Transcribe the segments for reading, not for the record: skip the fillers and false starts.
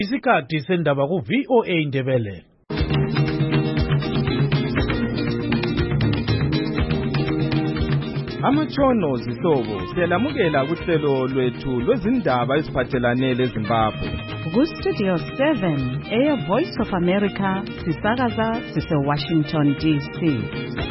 Isikhathi sendaba ku VOA Indebele. Amatshono zihlobo siyalamukela kuhlelo lwethu lwezindaba eziphathelane leZimbabwe. Ku-Studio 7 Air Voice of America sisakaza sise-Washington DC.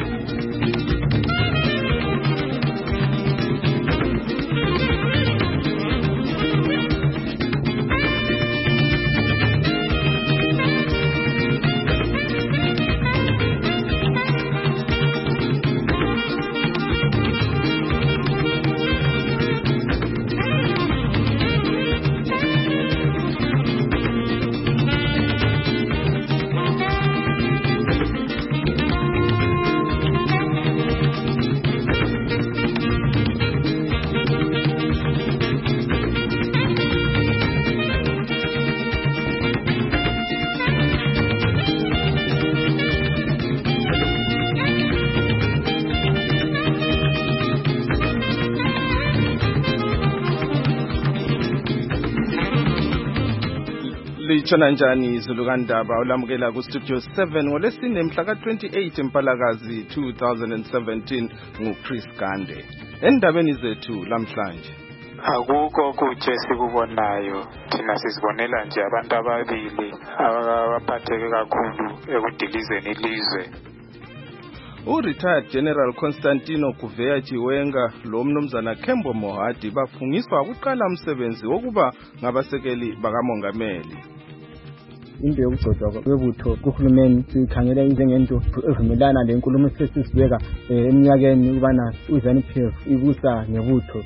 Litshona njani izulukandaba olamukela ku Studio 7 ngolesine mhla ka-28 Mpalakazi 2017 nguChris Gande. Endabeni zethu lamhlanje. Akukho kuthi esikubonayo, thina sizibonela nje abantu ababili abaphatheke kakhulu ekudilizeni ilizwe. U-Retired General Constantino Kuveya Chiwenga lo mnumzana Kembo Mohadi bafungiswa ukuqala umsebenzi wokuba ngabasekeli bakamongameli. Into yokugcotshwa kwebutho kuhulumeni sikhangela njengento evumelana lenkulumo esisibeka eminyakeni ukubana uZANU-PF ibusa ngebutho.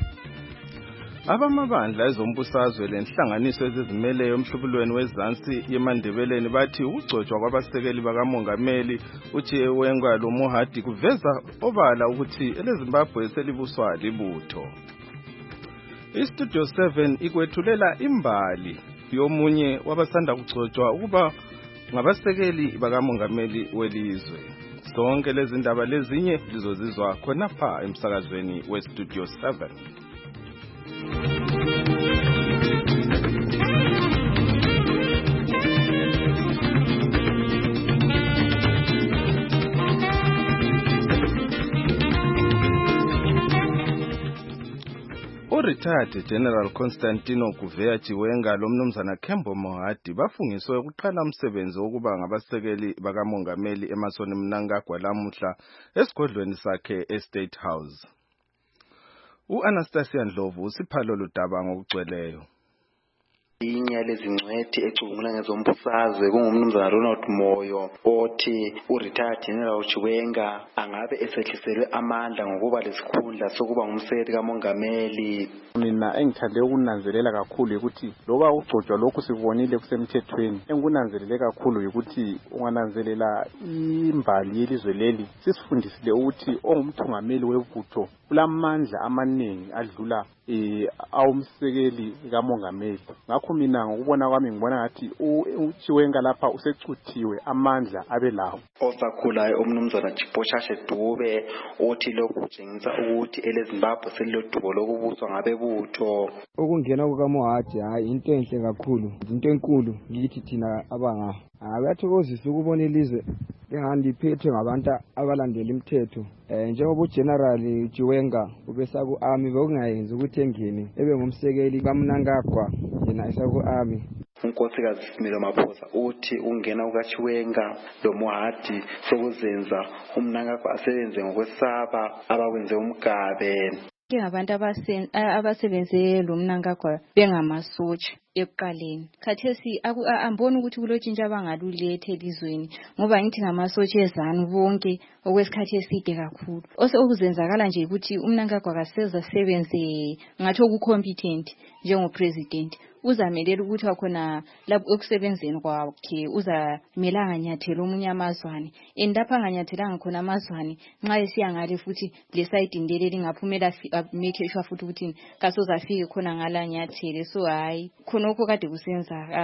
Abamabandla ezombusazwe lenhlanganiso ezizimeleyo emhlubulweni wezansi yemandebeleni bathi ukugcotshwa kwabasekeli bakamongameli uChiwenga lo Mohadi kuveza obala ukuthi eleZimbabwe selibuswa libutho. IStudio 7 ikwethulela imbali yomunye wabasanda kugcotshwa ukuba ngabasekeli bakamongameli welizwe. Zonke lezi ndaba lezinye lizozizwa khonapha emsakazweni weStudio 7. U-Retired General Constantino Kuveya Chiwenga lo mnumzana Kembo Mohadi bafungiswe ukuqala umsebenzi wokuba ngabasekeli bakamongameli eMasoni Mnangagwa lamuhla esigodlweni sakhe eState House. U-Anastasia Ndlovu usiphalo ludaba ngokugcweleyo. Inye lezingcwethi ecubungula ngezombusazwe kungumnumzana Ronald Moyo othi u-Retired General Chiwenga angabe esehliselwe amandla ngokuba lesikhundla sokuba ngumsekeli kamongameli. Mina engithande ukunanzelela kakhulu ukuthi loba ugcotshwa lokhu sikubonile kusemthethweni, engunanzelele kakhulu ukuthi ungananzelela imbali yelizwe leli sisifundisile ukuthi ongumthungameli webutho kulamandla amaningi adlula awumsekeli kamongameli. Ngakho mina ngokubona kwami ngibona ngathi uChiwenga lapha usecuthiwe amandla abelawo. Osakhulayo umnumzana Chiposhashe Dube othi lokhu kutshengisa ukuthi eleZimbabwe selilodubo lokubuswa ngabebutho. Ukungena kukaMohadi hayi into enhle kakhulu, into enkulu ngithi thina abanga. Kuyathokozisa ukubona ilizwe lihamba liphethwe ngabantu abalandela imithetho. Njengoba uGeneral Chiwenga ubesaku army bekungayenza ukuthi engene ebe ngumsekeli kaMnangagwa yena esaku army. Unkosikazi Similo Maphosa uthi ungena kukaChiwenga lo Mohadi sokuzenza uMnangagwa asebenze ngokwesaba abakwenze umgabe. Abantu abasebenze lo Mnangagwa bengamasotsha ekuqaleni. Khathesi amboni ukuthi kulotshintsha abangalulethe elizweni ngoba ngithi ngamasotsha ezanu bonke okwesikhathi eside kakhulu. Okuzenzakala nje ukuthi uMnangagwa kaseza sebenze ngathi okucompetent njengopresident. Uzamelela ukuthi wakhona lapho ekusebenzeni kwakhe uzamelanga nyathelo omunye amazwane endapha nganyathelanga khona amazwane nxa esiya ngale futhi le side indeleli ngaphumela make sure futhi ukuthi kasozafike khona ngala nyathele. So hayi khonokho kade kusenzakala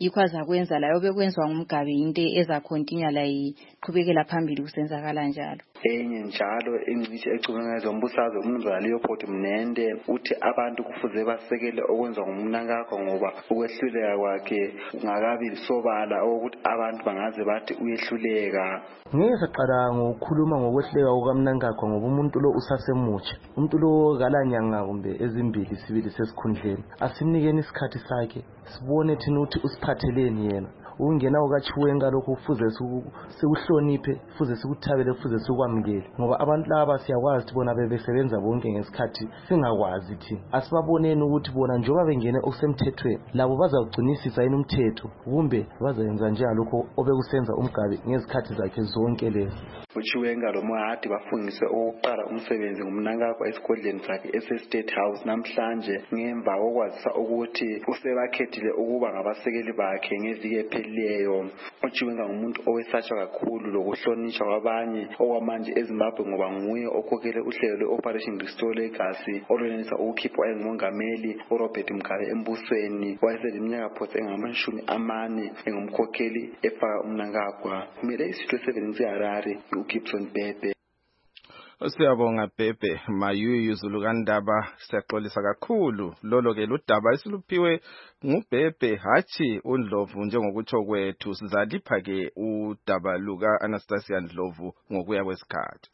yikho azakwenza layo bekwenzwa ngumgabi into ezakhontinya la iqhubekela phambili kusenzakala njalo. Enye njalo ingcishi ecubungula zombusazwe umnumzana Leopold Mnende uthi abantu kufuze basekele okwenzwa ngumnankagwa ngoba ukwehluleka kwakhe ngakabi lisobala ukuthi abantu bangaze bathi uyehluleka. Ngeke saqala ngokukhuluma ngokwehluleka kukamnankagwa ngoba umuntu lo usasemutsha. Umuntu lo kalanyanga kumbe ezimbili sibili sesikhundleni. Asimnikeni isikhathi sakhe sibone thina ukuthi usiphatheleni yena. Ungena ukaChiwenga lokho kufuze sikuhloniphe, kufuze sikuthabele, kufuze sikwamukele ngoba abantu laba siyakwazi ukuthi bona bebesebenza bonke ngesikhathi singakwazi thina. Asibaboneni ukuthi bona njengoba bengene okusemthethweni labo bazawugcinisisa yini umthetho kumbe bazayenza njengalokho obekusenza umgabi ngezikhathi zakhe zonke lezi. uChiwenga loMohati bafungise ukuqala umsebenzi ngumnankagwa esigodleni sakhe ese-State House namhlanje ngemva kokwazisa ukuthi usebakhethile ukuba ngabasekeli bakhe ngeviki ephelileyo. uChiwenga ngumuntu owesatshwa kakhulu lokuhlonishwa kwabanye okwamanje eZimbabwe ngoba nguye okhokhele uhlelo lwe-Operation Restore Legacy olwenelisa ukukhipha engumongameli uRobert Mugabe embusweni wayeseleminyaka phose engama-40 engumkhokheli efaka umnankagwa. Kumele isitho 7 Harare uGibson Bhebhe. Siyabonga Bhebhe Mayuyu Zulukandaba, siyaxolisa kakhulu lolo ke ludaba esiluphiwe nguBhebhe hathi uNdlovu njengokutsho kwethu. Sizalipha ke udaba luka Anastasia Ndlovu ngokuya kwesikhathi.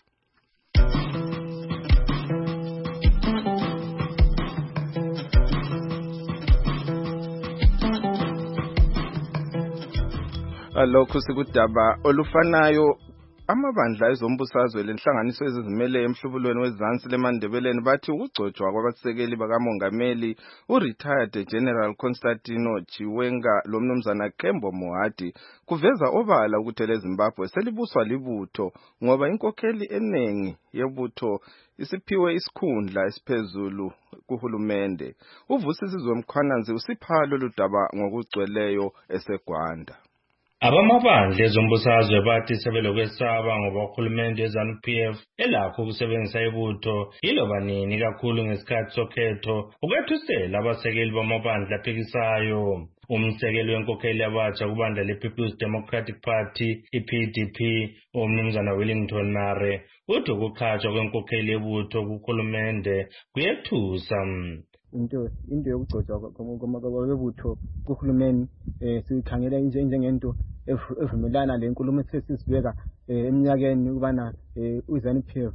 Lokhu sikudaba olufanayo. Amabandla ezombusazwe lenhlanganiso ezizimele emhlubulweni wezansi leMandebeleni bathi ukugcotshwa kwabasekeli bakamongameli uRetired General Constantino Chiwenga lomnumzana Kembo Mohadi kuveza obala ukuthi leZimbabwe selibuswa libutho ngoba inkokheli enengi yebutho isiphiwe isikhundla esiphezulu kuhulumende. Uvusisizwe Mkhwananzi usipha lolu daba ngokugcweleyo eseGwanda. Abamabandla ezombusazwe bathi sebelokwesaba ngoba uhulumende weZANU-PF elakho ukusebenzisa ibutho yiloba nini kakhulu ngesikhathi sokhetho ukwethusela abasekeli bamabandla aphikisayo. Umsekeli wenkokheli abatsha kubandla le-People's Democratic Party i-PDP umnumzana Wellington Nare uthi ukukhatshwa kwenkokheli yebutho kuhulumende kuyethusa. into yokugcotshwa kwebutho kuhulumeni sikhangela njengento evumelana lenkulumo esisibeka eminyakeni ukubana uZANU-PF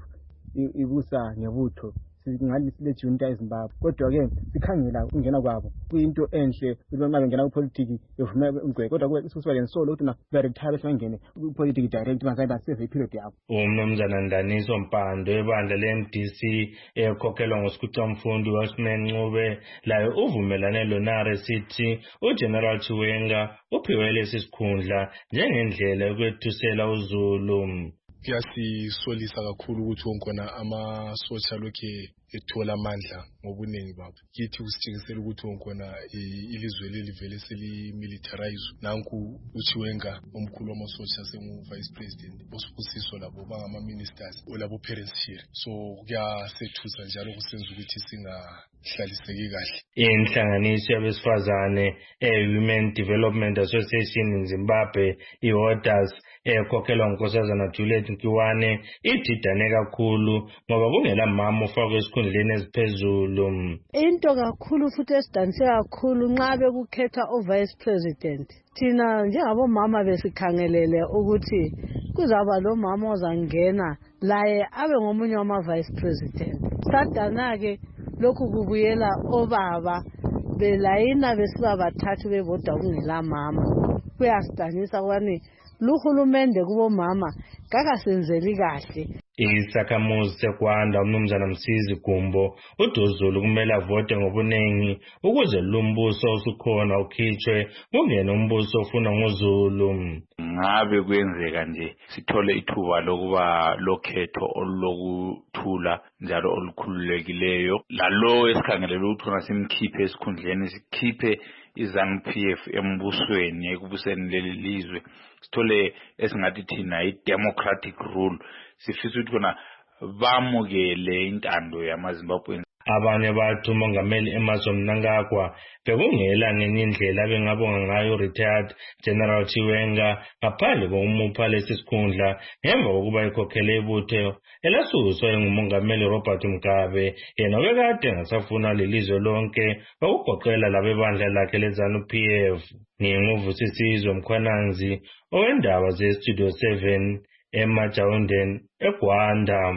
ibusa ngebutho singathi silejunta eZimbabwe. Kodwa ke sikhangela ukungena kwabo kuyinto enhle uma bengena kupolitiki bevuma umgwaqo, kodwa kusuka lensolo ukuthi na retire bangene kupolitiki direct bangayiba save period yabo. Umnumzana Ndaniso Mpando ebandla le-MDC ekhokhelwa nguSkhutha Mfundi Washman Ncube layo uvumelane loNare City uGeneral Chiwenga uphiwe lesi sikhundla njengendlela yokwethusela uZulu. Kuyasisolisa kakhulu ukuthi wonkona amasotsha lokhe ethola amandla ngobuningi babo. Kithi kusitshengisela ukuthi wonkona ilizwe leli vele selimilitarize. Nanku uChiwenga omkhulu wamasotsha sengu-vice president bosiphusiso labo bangama-ministers olabo parents here. So kuyasethusa njalo kusenza ukuthi singahlaliseki kahle. Inhlanganiso yabesifazane Women Development Association in Zimbabwe iHODAS ekhokhelwa ngunkosazana Juliet Nkiwane ididane kakhulu ngoba kungela mama ufakwe esikhundleni eziphezulu. Into kakhulu futhi esidanise kakhulu nxa bekukhetha uvice president. Thina njengabomama besikhangelele ukuthi kuzaba lo mama ozangena laye abe ngomunye wama-vice president. Sadana ke lokhu kubuyela obaba belayina besiba bathathu bebodwa kungela mama. Kuyasidanisa kwani luhulumende kubomama kakasenzeli kahle. Isakhamuzi seGwanda umnumzana Msizi Gumbo uDozulu kumele avote ngobuningi ukuze lumbuso usukhona ukhitshwe kungena umbuso ofuna ngoZulu. Ngabe kwenzeka nje sithole ithuba lokuba lokhetho olulokuthula njalo olukhululekileyo lalo esikhangelele ukuthi ngasimkhiphe esikhundleni sikhiphe iZANU-PF embusweni ekubuseni leli lizwe sithole esingathi thina i-democratic rule sifisa ukuthi khona bamukele intando yamaZimbabwe Abanye bathi umongameli Emmerson Mnangagwa bekungela ngenye indlela bengabonga ngayo retired General Chiwenga ngaphandle kokumupha lesi sikhundla ngemva kokuba ekhokhele ibutho elasuswa ngumongameli Robert Mugabe yena obekade engasafuna lelizwe lonke okugoqela labebandla lakhe leZANU-PF. Nginguvusisizwe Mkhwananzi owendaba ze-Studio 7 eMajawundeni eGwanda.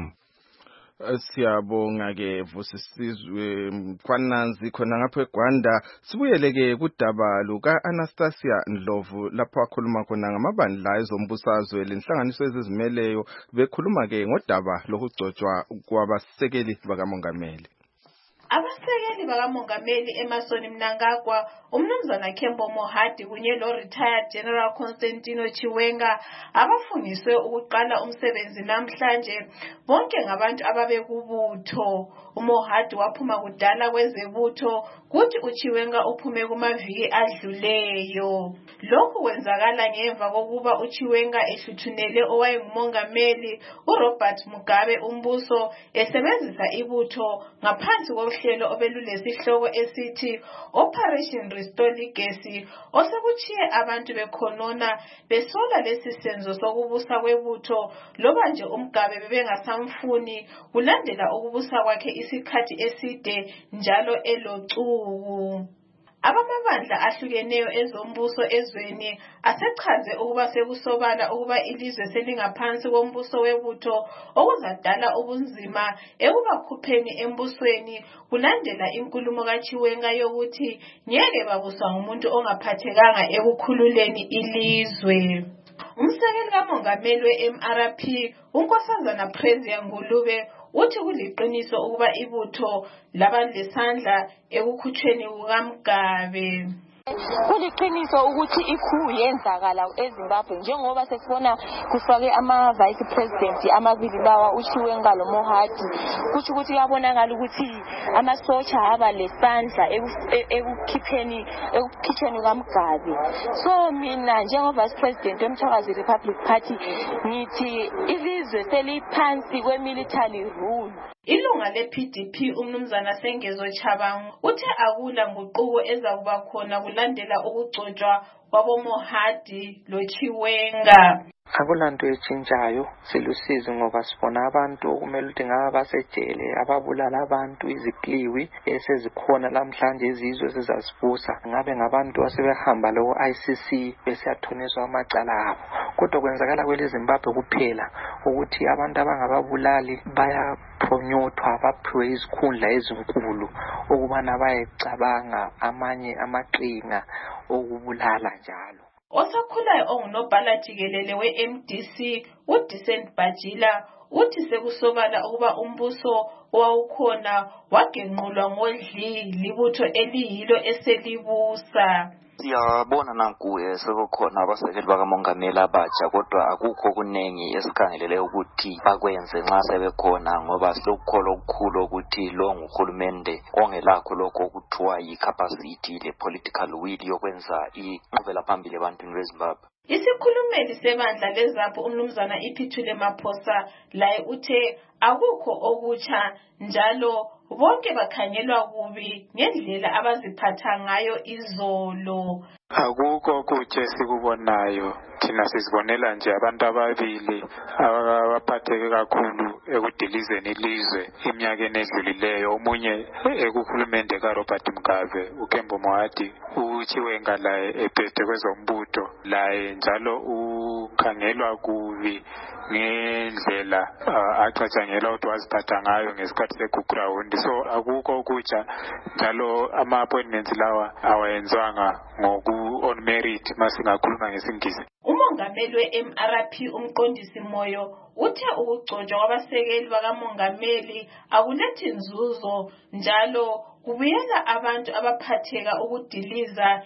Siyabonga-ke Vusisizwe Mkhwananzi khona ngapha eGwanda. Sibuyele-ke kudaba luka-Anastasia Ndlovu lapho akhuluma khona ngamabandla ezombusazwe lenhlanganiso ezizimeleyo bekhuluma-ke ngodaba lokugcotshwa kwabasekeli bakamongameli. Abasekeli bakamongameli Emmerson Mnangagwa, umnumzana Kembo Mohadi kunye lo-retired General Constantino Chiwenga abafungiswe ukuqala umsebenzi namhlanje bonke ngabantu ababekubutho. uMohadi waphuma kudala kwezebutho kuthi uChiwenga uphume kumaviki adluleyo. Lokhu kwenzakala ngemva kokuba uChiwenga ehluthunele owayengumongameli uRobert Mugabe umbuso esebenzisa ibutho ngaphansi kohlelo obelulesihloko esithi Operation Restore Legacy osekuchiye abantu bekhonona besola lesi senzo sokubusa kwebutho loba nje uMgabe bebengasamfuni kulandela ukubusa kwakhe isikhathi eside njalo elocuku. Abamabandla ahlukeneyo ezombuso ezweni asechaze ukuba sekusobala ukuba ilizwe selingaphansi kombuso webutho okuzadala ubunzima ekubakhupheni embusweni kulandela inkulumo kaChiwenga yokuthi ngeke babuswa ngumuntu ongaphathekanga ekukhululeni ilizwe. Umsekeli kamongameli we-MRP uNkosazana Prezia Ngulube uthi kuliqiniso ukuba ibutho labalesandla ekukhutshweni kukaMgabe. Kuliqiniso ukuthi ikhu yenzakala eZimbabwe njengoba sesibona kufake ama-vice president amabili lawa uChiwenga loMohadi kuthi ukuthi yabonakala ukuthi amasotsha aba lesandla ekukhitsheni kukaMgabe. So mina njengo-vice president wemthwakazi Republic Party ngithi ilizwe seliphansi kwe-military rule. Ilunga le-PDP umnumzana Sengezo Chabangu uthe akula nguquko ezakuba khona kulandela ukugcotshwa kwaboMohadi loChiwenga. Akulanto etshintshayo silusizi ngoba sibona abantu okumele ukuthi ngaba basejele ababulala abantu izikliwi esezikhona namhlanje izizwe zizasibusa ngabe ngabantu asebehamba lo ICC besiyathoniswa amacala abo. Kodwa kwenzakala kweleZimbabwe kuphela ukuthi abantu abangababulali bayaphonyothwa baphiwe izikhundla ezinkulu ukubana bayecabanga amanye amaqhinga okubulala njalo. Osakhulayo ongunobhala jikelele we-MDC uDecent Bajila uthi sekusobala ukuba umbuso owawukhona wagenqulwa ngodli libutho eliyilo eselibusa. Siyabona nanku sekukhona abasekeli bakamongameli abatsha kodwa akukho kunengi esikhangelele ukuthi bakwenze nxa sebekhona ngoba silokukholwa okukhulu ukuthi lo nguhulumende ongelakho lokho okuthiwa yi-capacity le-political will yokwenza inqubela phambili ebantwini beZimbabwe. Isikhulumeli sebandla leZAPHU umnumzana Iphithule Maphosa laye uthe akukho okutsha njalo bonke bakhangelwa kubi ngendlela abaziphatha ngayo izolo. Akukho kutshe sikubonayo thina sizibonela nje abantu ababili abaphatheke kakhulu ekudilizeni ilizwe iminyakeni edlulileyo, omunye ekuhulumende kaRobert Mugabe uKembo Mohadi, uChiwenga laye ephethe kwezombutho laye njalo ukhangelwa kubi ngendlela acatshangela ukuthi waziphatha ngayo ngesikhathi se-ground. So akukho kutsha njalo ama-appointments lawa awayenzwanga on merit masingakhuluma ngesingisi. Umongameli we-MRP umqondisi Moyo uthe ukugcotshwa kwabasekeli bakamongameli akulethi nzuzo njalo kubuyela abantu abaphatheka ukudiliza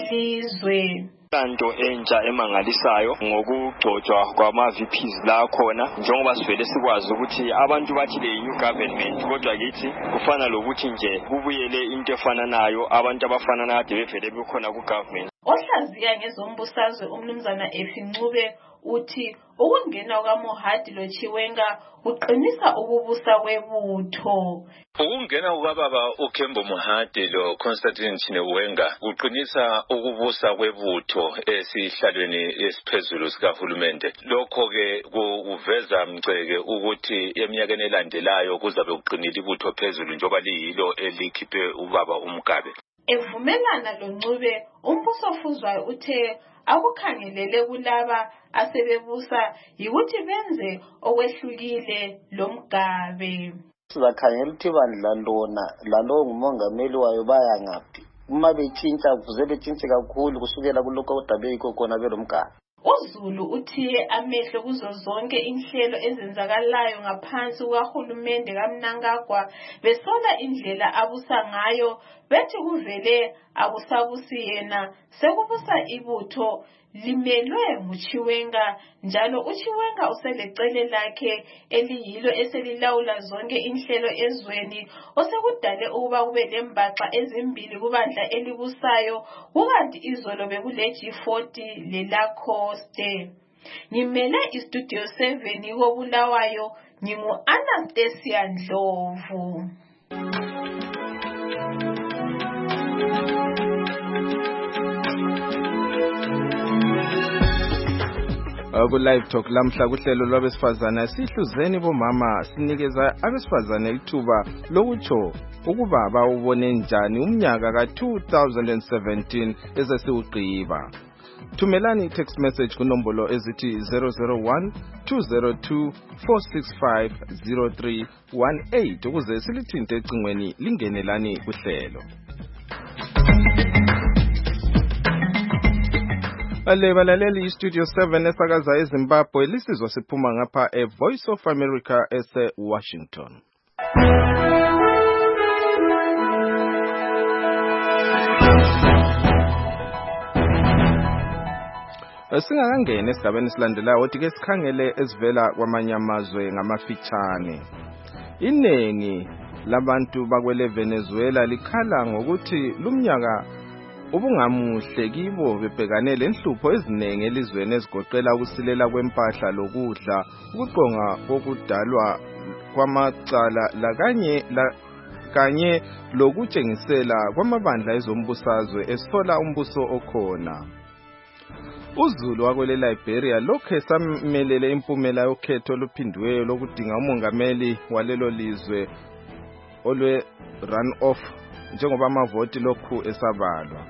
ilizwe. Kanto entsha emangalisayo ngokugcotshwa kwama-VPs la khona njengoba sivele sikwazi ukuthi abantu bathi le new government kodwa kithi kufana lokuthi nje kubuyele into efananayo abantu abafana nade bevele bekhona ku-government. Ohlaziya ngezombusazwe umnumzana Efincube uthi ukungena kukaMohadi loChiwenga kuqinisa ukubusa kwebutho. Ukungena kukababa uKhembo Mohadi lo Constantine Chiwenga kuqinisa ukubusa kwebutho esihlalweni esiphezulu sikahulumende. Lokho ke kuveza mceke ukuthi eminyakeni elandelayo kuzabe kuqinile ibutho phezulu njoba liyilo elikhiphe ubaba uMgabe. Evumelana loNcube umbuso ofuzwayo uthe akukhangelele kulaba asebebusa yikuthi benze okwehlukile loMgabe. Sizakhangela ukuthi bandla lona lalo ngumongameli wayo baya ngaphi. Uma betshintsha kuze betshintshe kakhulu kusukela kuloko odabeyiko khona beloMgabe. uZulu uthiye amehlo kuzo zonke inhlelo ezenzakalayo ngaphansi kukaHulumende kaMnangagwa besola indlela abusa ngayo bethi kuvele akusabusi yena sekubusa ibutho limelwe nguChiwenga njalo uChiwenga uselecele lakhe eliyilo eselilawula zonke inhlelo ezweni osekudale ukuba kube lembaxa ezimbili kubandla elibusayo kukanti izolo bekule G40 lelaKhoste. Ngimele istudio 7 koBulawayo ngingu Anastasia Ndlovu. Ku live talk lamhla kuhlelo lwabesifazana sihluzeni bomama sinikeza abesifazana ithuba lokutsho ukuba bawubone njani umnyaka ka2017 ezesiuqiba. Thumelani text message kunombolo ezithi 001 202 465 0318 ukuze silithinte ecingweni lingenelani kuhlelo. Balaleli Studio 7 esakaza eZimbabwe lisizwa siphuma ngapha Voice of America ese Washington. Singakangena esigabeni silandelayo ukuthi ke sikhangele esivela kwamanye amazwe ngamafitshane. Inengi labantu bakwele Venezuela likhala ngokuthi lumnyaka ubungamuhle kibo bebhekane lenhlupho ezinengi elizweni ezigoqela ukusilela kwempahla lokudla ukuqonga kokudalwa kwamacala kanye lokutshengisela kwamabandla ezombusazwe esola umbuso okhona. uZulu wakwele Liberia lokhe samelele impumela yokhetho oluphindiweyo lokudinga umongameli walelo lizwe olwe run off njengoba amavoti lokhu esabalwa.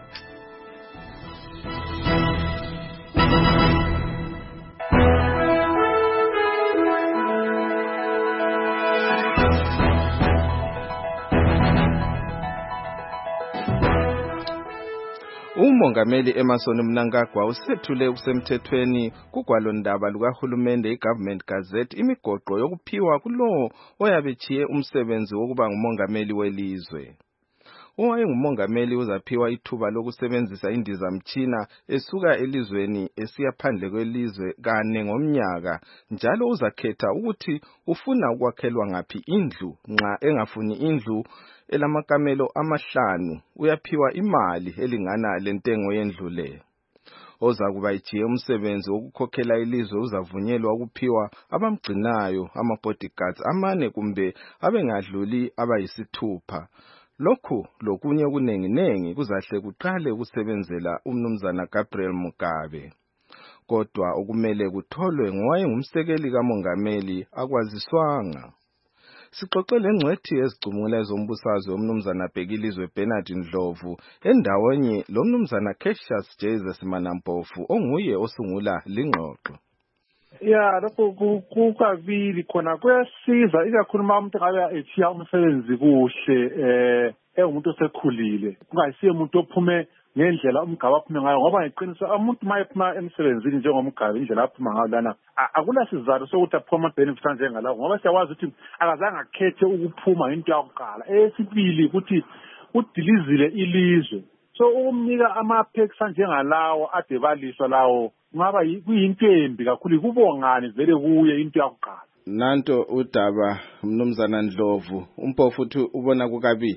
Umongameli Emmerson Mnangagwa usethule kusemthethweni kugwalondaba lukahulumende iGovernment Gazette imigoqo yokuphiwa kulowo oyabechiye umsebenzi wokuba ngumongameli welizwe. Owayengumongameli uzaphiwa ithuba lokusebenzisa indizamtshina esuka elizweni esiya phandle kwelizwe kane ngomnyaka njalo uzakhetha ukuthi ufuna ukwakhelwa ngaphi indlu. Nxa engafuni indlu elamakamelo amahlanu uyaphiwa imali elingana lentengo yendlu le. Ozakuba ijiye umsebenzi wokukhokhela ilizwe uzavunyelwa ukuphiwa abamgcinayo ama-bodyguards 4 kumbe abengadluli abayisithupha. Lokhu lokunye kunenginengi kuzahle kuqale ukusebenzela umnumzana Gabriel Mugabe. Kodwa okumele kutholwe ngowayengumsekeli kamongameli akwaziswanga. Sixoxele ngcwethi ezicumula ezombusazwe umnumzana Bhekilizwe Bernard Ndlovu endaweni lo mnumzana Cassius Jesus Manampofu onguye osungula lingxoxo. Ya lapho kukabili khona kuyasiza ikakhulu uma umuntu ngabe echiya umsebenzi kuhle engumuntu osekhulile kungayisiye umuntu ophume ngendlela umgaba aphume ngayo ngoba ngeqiniso umuntu mayephuma emsebenzini njengomgaba indlela aphuma ngayo lana akula sizathu sokuthi aphuma benefits njengalawo ngoba siyakwazi ukuthi akazange akhethe ukuphuma into yakuqala. Esibili ukuthi udilizile ilizwe so ukumnika ama-perks njengalawo ade baliswa lawo ngaba kuyinto embi kakhulu kubongani vele kuye into yakuqala. Nanto udaba mnumzana Ndlovu umpofu uthi ubona kukabili.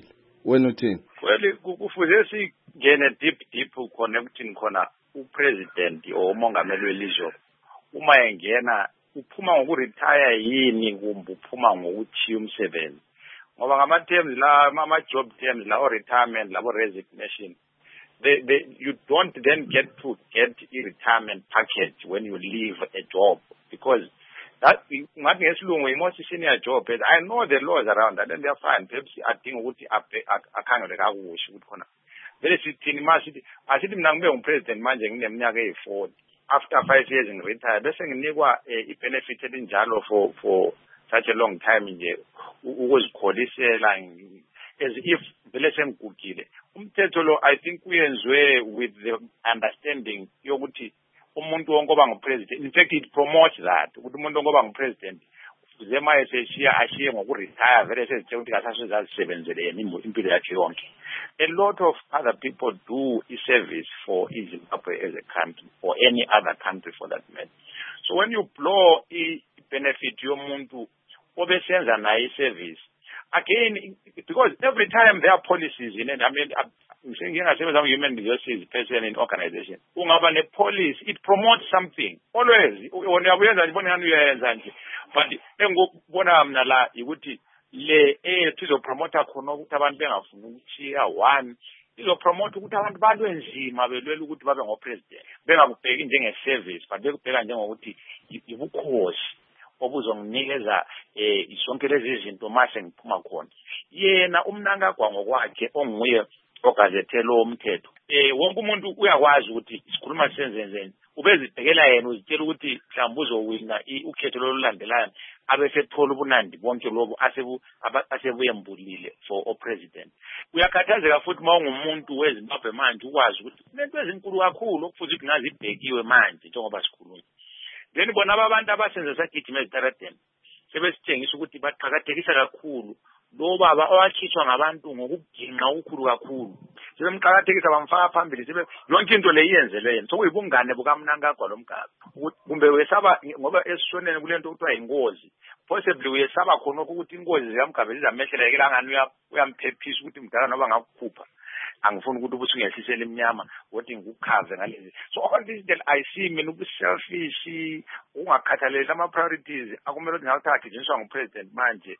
wena uthini? Well kufuze singene deep khona ekuthini khona upresident or umongameli welizwe uma engena uphuma ngokuretire yini kumbe uphuma ngokuthiya umsebenzi ngoba ngama terms la ama job terms la or retirement la resignation you don't then get a retirement package when you leave a job because that ngathi ngesilungu imosi senior job I know the laws around that and they are fine perhaps adinga ukuthi akhangele kakuhle ukuthi khona vele sithini masithi asithi mina ngibe umpresident manje ngineminyaka eyi40 after 5 years in retire bese nginikwa i-benefit elinjalo for such a long time nje ukuzikholisela as if vele sengigugile umthetho lo I think uyenziwe with the understanding yokuthi umuntu wonke oba ngupresident in fact it promotes that ukuthi umuntu wonke oba ngupresident uze maye seshiya ashiye ngokuretire vele sezithe ukuthi kasasezazisebenzele yena impilo yakhe yonke. A lot of other people do service for Zimbabwe as a country or any other country for that matter. So when you blow benefit yomuntu obesenza naye service again because every time there are policies in it, I mean I'm saying as a human resources person in organization ungaba ne policy it promotes something always uyabuyenza ibona ngani uyenza nje but engokubona mina la ukuthi le tizo promoter khona ukuthi abantu bengafuni ukuthiya one izo promote ukuthi abantu balwe nzima belwela ukuthi babe ngopresident bengakubheki njenge service but bekubheka njengokuthi ibukhosi obuzonginikeza isonke lezi izinto mase ngiphuma khona yena umnankagwa ngokwakhe onguye ogazethelo umthetho wonke umuntu uyakwazi ukuthi isikhuluma senzenzeni ubezibhekela yena uzitshela ukuthi mhlawumbe uzowina ukhetho lolulandelayo abesethola ubunandi bonke lobo asebuyembulile for president. Uyakhathazeka futhi mawungumuntu weZimbabwe manje ukwazi ukuthi kunento ezinkulu kakhulu okufuze ukuthi ngazibhekiwe manje njengoba sikhuluma. Then bona abantu abasenza sagijima ezitaradeni sebesithengisa ukuthi baqhakathekisa kakhulu lo baba owakhishwa ngabantu ngokuginqa ukukhulu kakhulu sebemqhakathekisa bamfaka phambili sebe yonke into leyenzele yena sokuyibungane bukaMnangagwa lomgaba kumbe wesaba ngoba esishonene kulento kuthiwa ingozi possibly uyesaba khona ukuthi ingozi ziyamgaba zizamehlela kelangani uyamphephisa ukuthi mdala noba ngakukhupha angifuni ukuthi ubusungehlisela iminyama ukuthi ngikukhave ngalezi so all this that I see mina ubuselfish ungakhathaleli ama priorities akumele ukuthi ngawuthathe njengoba ngupresident manje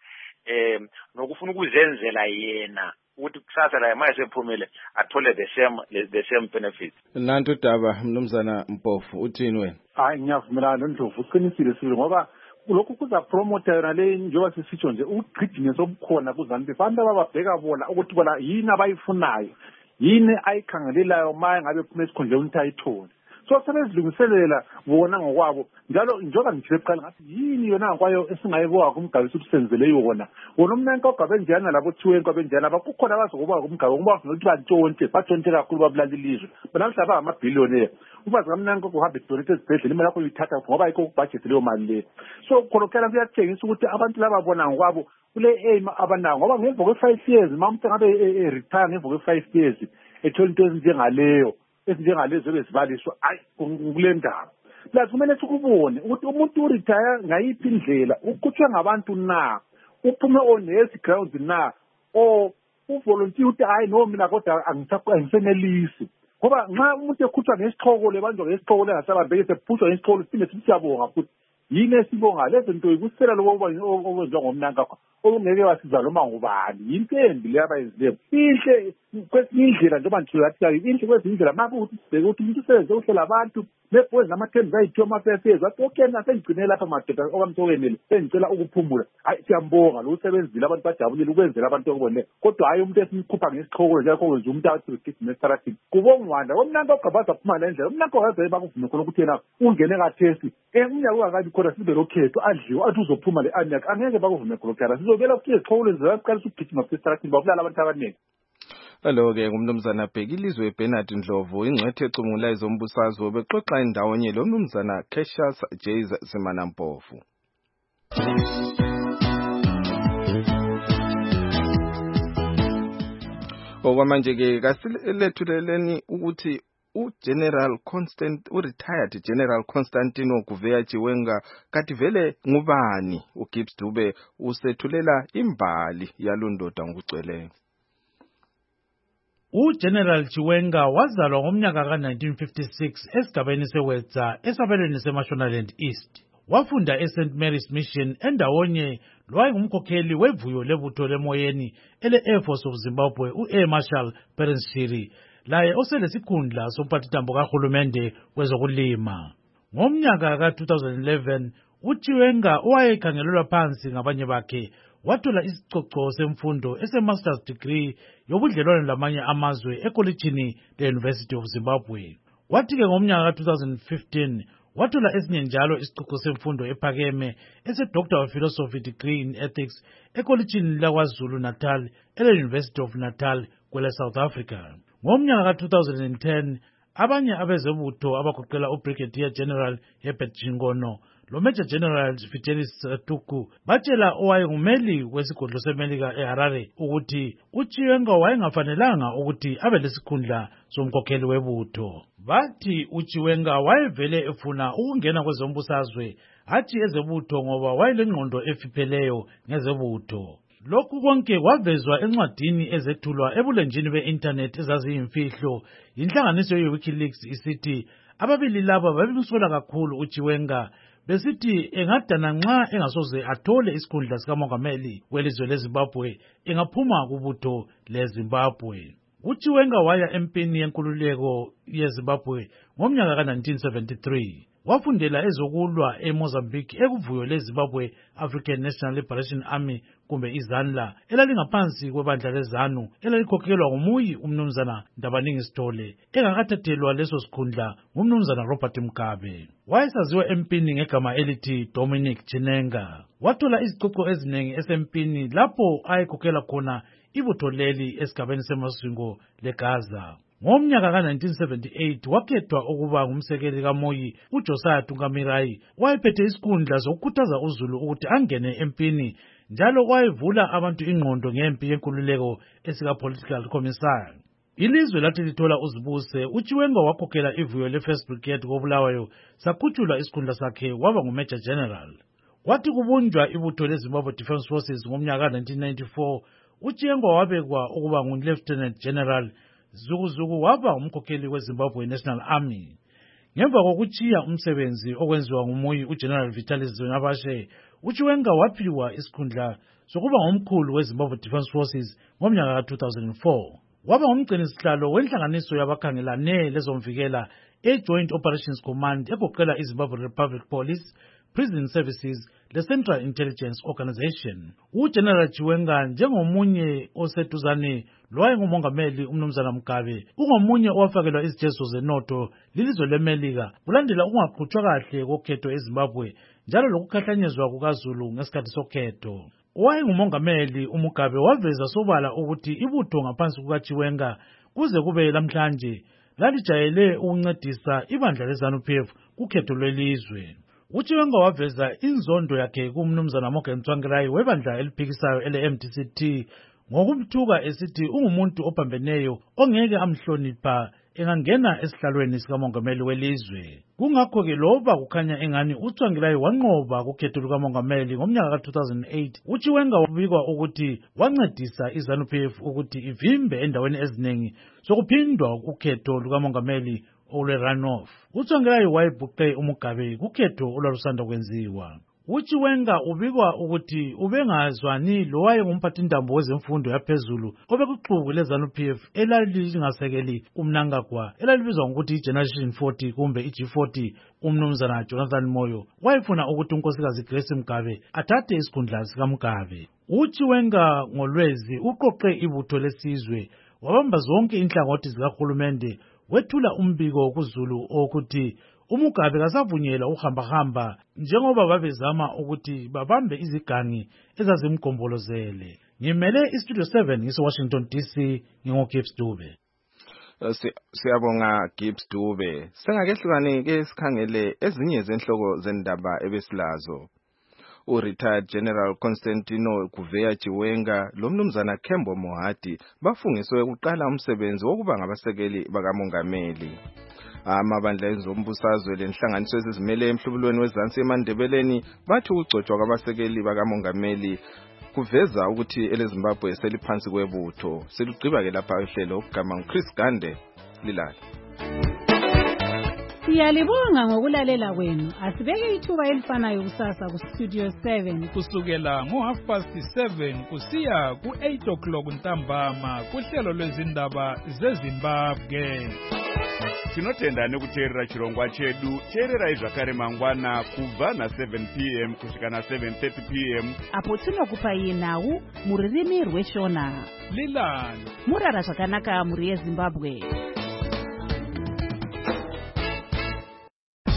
nokufuna ukuzenzela yena ukuthi kusasa la manje sephumile athole the same benefits. Nantu Daba Mnumzana Mpofu uthini wena? Hayi ngiyavumelana noNdlovu uqinisile sile ngoba lokhu kuza promote yona le njengoba sisitsho nje ugqidinye sobukhona kuzanti abantu ababheka bona ukuthi bona yini abayifunayo yini ayikhangelelayo maye ngabe phuma esikhundleni ukuthi ayithole so sebezilungiselela bona ngokwabo njalo njengoba ngithile eqala ngathi yini yona kwayo esingayibona kumgabisi usenzele yona wona umnanka ogabenjana labo thiwe kwabenjana bakukhona abazokuba kumgaba ngoba ukuthi bantshontshe kakhulu babulala ilizwe banamhlaba amabhillionaire ubazi kamnanka kuhambe donate ezibhedlela imali yakho uyithatha ngoba ayikho kubudget leyo mali le so khonokela kuyathengisa ukuthi abantu laba bona ngokwabo kule aim abanayo ngoba ngemva kwe5 years mamthe ngabe retire ngemva kwe5 years ethola into ezinjengaleyo ezinjengalezo bezibaliswa ayi kule ndaba plus kumele sikubone ukuthi umuntu uretire ngayiphi indlela ukhutshwe ngabantu na uphume on health grounds na o uvolunteer ukuthi hayi no mina kodwa angisenelisi ngoba nxa umuntu ekhutshwa ngesixhoko lebanjwa ngesixhoko lengasabambeki sephushwa ngesixhoko siphinde siyabonga futhi yini esibonga lezo nto ikusela lokuba okwenziwa ngomnankagwa okungeke wasiza noma ngubani into embi le abayenzileyo inhle kwesinye indlela njengoba ngiyathi inhle kwesinye indlela makuthi sibheke ukuthi umuntu usebenze uhlela abantu nebhozi nama-terms ayithiwa ama-fairfares wathi okay nasengigcine lapha madoda okamsokwenele sengicela ukuphumula hayi siyambonga lo usebenzile abantu bajabulile ukwenzela abantu okubonile kodwa hayi umuntu esimkhupha ngesixhoko njengalokho kwenza umuntu athi begijima esitaradini kubongwanda omnankagwa bazaphuma le ndlela umnankagwa kaze bakuvume khona ukuthi yena ungene kathesi umnyaka ungakabi khona sibe lokhetho adliwe athi uzophuma le anyaka angeke bakuvume khona sizobela ukuthi izixhoko lezi zaqalisa ukugijima esitaradini babulala abantu abaningi. Hello-ke ngumnumzana Bheki ilizwe Bernard Ndlovu ingcwethe ecubungula ezombusazwe bexoxa indawonye lo mnumzana Cassius J Zimana Mpofu. Okwamanje-ke kasilethuleleni ukuthi retired General Constantino Guveya Chiwenga kathi vele ngubani uGibbs Dube usethulela imbali yalondoda ngokugcweleyo. uGeneral Chiwenga wazalwa ngomnyaka ka-1956 esigabeni seWetza esabelweni seMashonaland East. Wafunda eSt Mary's Mission endawonye lwayengumkhokheli wevuyo lebutho lemoyeni ele-Air Force of Zimbabwe u-Air Marshal Perence Shiri, laye oselesikhundla somphathintambo kahulumende wezokulima. Ngomnyaka ka-2011 uChiwenga owayekhangelelwa phansi ngabanye bakhe wathola isicoco semfundo ese-master's degree yobudlelwano lamanye amazwe ekolitshini le-University of Zimbabwe. Wathi-ke ngomnyaka ka-2015 wathola esinye njalo isicoco semfundo ephakeme ese-Doctor of Philosophy degree in Ethics ekolitshini lakwaZulu Natal ele-University of Natal kwele South Africa. Ngomnyaka ka-2010 abanye abezebutho abagoqela uBrigadier General Herbert Jingono lo-Major General Fidelis Tuku batshela owayengumeli wesigodlo seMelika eHarare ukuthi uChiwenga wayengafanelanga ukuthi abe lesikhundla somkhokheli webutho. Bathi uChiwenga wayevele efuna ukungena kwezombusazwe hathi ezebutho ngoba wayelengqondo efipheleyo ngezebutho. Lokhu konke kwavezwa encwadini ezethulwa ebulenjini be-internet ezaziyimfihlo yinhlanganiso ye-WikiLeaks isithi ababili laba babemsola kakhulu uChiwenga besithi engadana nxa engasoze athole isikhundla sikamongameli welizwe leZimbabwe engaphuma kubutho leZimbabwe. uChiwenga waya empini yenkululeko yeZimbabwe ngomnyaka ka-1973. Wafundela ezokulwa eMozambique ekuvuyo leZimbabwe African National Liberation Army kumbe iZANLA elalingaphansi kwebandla leZANU elalikhokhelwa ngumuyi umnumzana Ndabaningi Sithole engakathathelwa leso sikhundla ngumnumzana Robert Mugabe. Wayesaziwa empini ngegama elithi Dominic Chinenga. Wathola izicoco eziningi esempini lapho ayekhokhela khona ibutho leli esigabeni seMasingo leGaza. Ngomnyaka ka-1978 wakhethwa ukuba ngumsekeli kaMoyi uJosiah Tungamirayi. Wayephethe isikhundla sokukhuthaza uZulu ukuthi angene empini njalo wayevula abantu ingqondo ngempi yenkululeko esika-political commissar. Ilizwe lathi lithola uzibuse, uChiwenga wakhokhela ivuyo le-First Brigade koBulawayo sakhutshulwa isikhundla sakhe waba ngu-Major General. Kwathi kubunjwa ibutho leZimbabwe Defence Forces ngomnyaka ka-1994 uChiwenga wabekwa ukuba ngu-Lieutenant General. Zukuzuku waba umkhokheli weZimbabwe National Army. Ngemva kokuchiya umsebenzi okwenziwa ngumuyi uGeneral Vitalis Zonabashe, uChiwenga waphiwa isikhundla sokuba ngumkhulu weZimbabwe Defence Forces ngomnyaka ka-2004. Waba ngumgcinisihlalo wenhlanganiso yabakhangelane lezomvikela e-Joint Operations Command egoqela iZimbabwe Republic Police, Prison Services le-Central Intelligence Organization. uGeneral Chiwenga njengomunye oseduzane lowayengumongameli umnumzana Mugabe ungomunye owafakelwa izijezo zenotho lilizwe leMelika kulandela ukungaqhutshwa kahle kokhetho eZimbabwe njalo lokukhahlanyezwa kukaZulu ngesikhathi sokhetho. Owayengumongameli uMugabe waveza sobala ukuthi ibutho ngaphansi kukaChiwenga kuze kube lamhlanje lalijayele ukuncedisa ibandla leZANU-PF kukhetho lwelizwe. uChiwenga waveza inzondo yakhe kumnumzana Morgan Tsvangirai webandla eliphikisayo ele-MDC-T ngokumthuka esithi ungumuntu ophambeneyo ongeke amhlonipha engangena esihlalweni sikamongameli welizwe. Kungakho-ke loba kukhanya engani uTsvangirai wanqoba kukhetho lukamongameli ngomnyaka ka-2008, uChiwenga wabikwa ukuthi wancedisa iZANU-PF ukuthi ivimbe endaweni eziningi sokuphindwa ukhetho lukamongameli olwe-runoff. uTsvangirai wayebhuqe uMugabe kukhetho olwalusanda kwenziwa. uChiwenga ubikwa ukuthi ubengazwani lowayengumphathintambo wezemfundo yaphezulu obekuxuku leZANU-PF elalingasekeli uMnangagwa elalibizwa ngokuthi iGeneration 40 kumbe iG40. Umnumzana Jonathan Moyo wayefuna ukuthi unkosikazi Grace Mugabe athathe isikhundla sikaMugabe. uChiwenga ngolwezi uqoqe ibutho lesizwe wabamba zonke inhlangothi zikahulumende wethula umbiko kuZulu ukuthi uMugabe kasavunyelwa ukuhambahamba njengoba babezama ukuthi babambe izigangi ezazimgombolozele. Ngimele iStudio 7 ngise-Washington DC, ngingo-Gibbs Dube. Siyabonga Gibbs Dube. Sengakehlukane-ke sikhangele ezinye zenhloko zendaba ebesilazo. U-Retired General Constantino Kuveya Chiwenga lomnumzana Kembo Mohadi bafungiswe ukuqala umsebenzi wokuba ngabasekeli bakamongameli. Amabandla ezombusazwe lenhlanganiso ezizimele emhlubulweni wezansi eMandebeleni bathi ukugcotshwa kwabasekeli bakamongameli kuveza ukuthi eleZimbabwe seliphansi kwebutho. Selugqiba ke lapha uhlelo ogama nguChris Gande lilala. Siyalibonga ngokulalela kwenu. Asibeke ithuba elifanayo kusasa ku Studio 7 kusukela ngo7:30 kusiya ku8 ntambama kuhlelo lwezindaba zeZimbabwe. Tinotenda nekuteerera chirongwa chedu. Teerera zvakare mangwana kubva na7 p.m. kusvika na7:30 p.m. apo tinokupa nhau muririmi rweshona. Lilani murara zvakanaka muri yeZimbabwe.